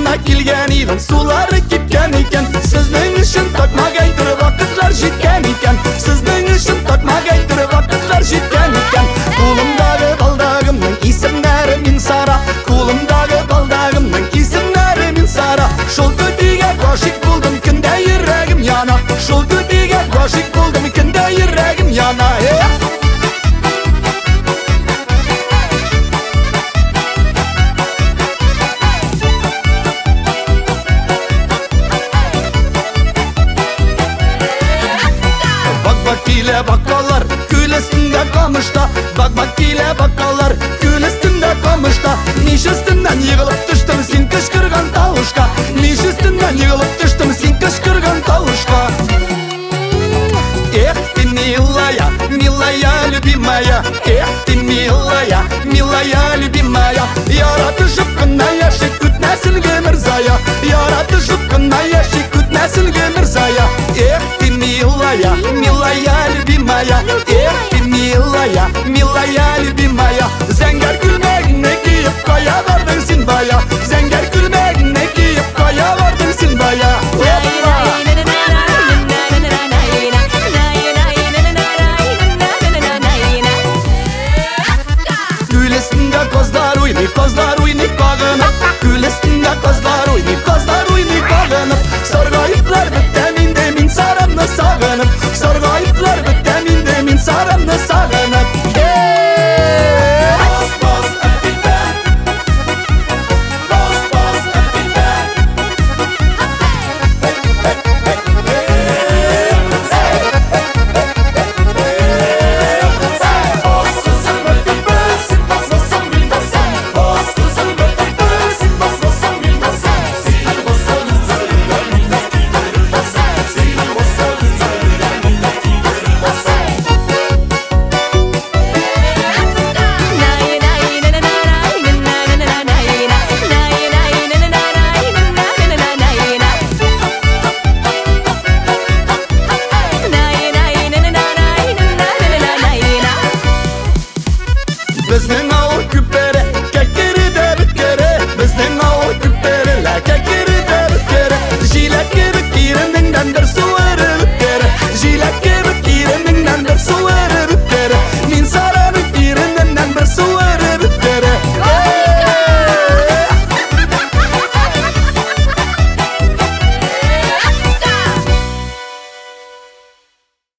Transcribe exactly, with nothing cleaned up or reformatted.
Жана келген үйдің сулары кеткен екен. Сіздің үшін токмагай тұрып вақытлар жеткен екен. Сіздің үшін токмагай тұрып вақытлар жеткен екен. Қолымдағы балдағымның есімдері мен сара. Қолымдағы балдағымның есімдері мен сара. Шол көтеге ғашық болдым, күнде жүрегім яна. Шол көтеге ғашық болдым, күнде жүрегім яна. Келе бакалар, күл үстінде қамышта. Бак-бак келе бакалар, күл үстінде қамышта. Меш үстімнен еғылып түштім, сен кішкірген тауышқа. Меш үстімнен еғылып түштім, сен кішкірген тауышқа. Эх, ты милая, милая, любимая. Эх, ты милая, милая, любимая. Яратышып қына яшик, күт нәсілге мірзая. Яратышып қына яшик, күт нәсілге мірзая. Эх, ты милая, милая, любимая.